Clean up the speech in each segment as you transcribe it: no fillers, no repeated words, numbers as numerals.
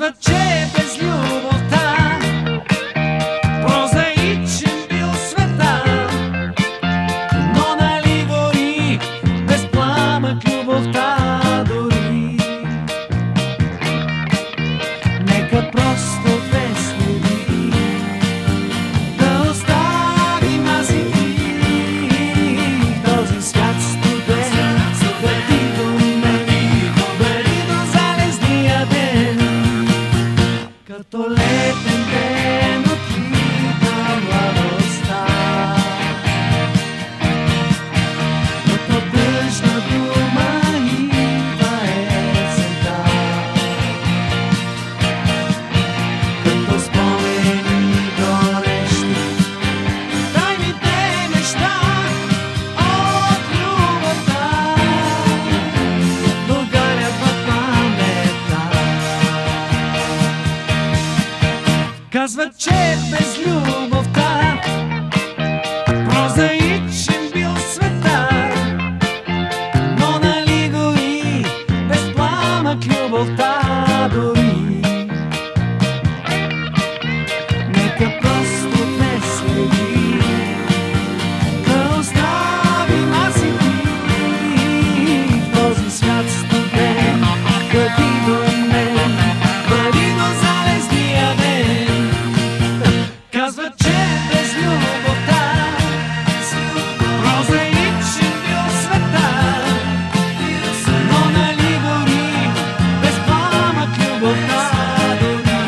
Казват, че без любовта прозаичен бил света, но нали гори без пламък любовта дори. Нека просто без следи да оставим аз и ти този свят студен, бъди до мен, бъди до залезния ден. Като летен ден отлита младостта, като тъжна дума идва есента, като спомени горещи тайните неща от любовта догарят в паметта. Казват, че без любовта прозаичен бил света, но нали гори без пламък любовта дори. Нека просто не следи да оставим аз и ти в този свят студен, бъди до мен, бъди до залезния ден. Казват, че без любовта прозаичен бил света, но нали гори без пламък любовта дори.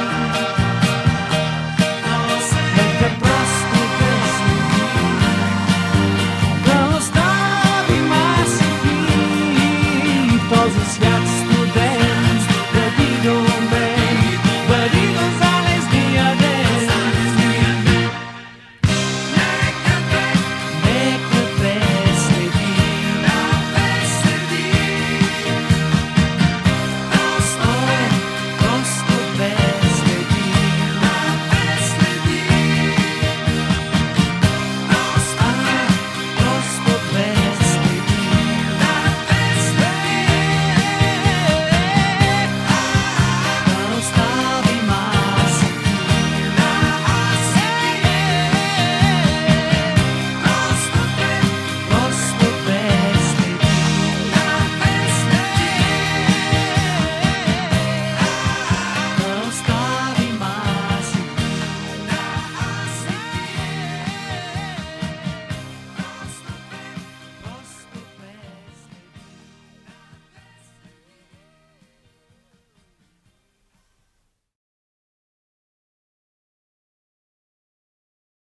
Нека просто без следи да оставим аз и ти в този свят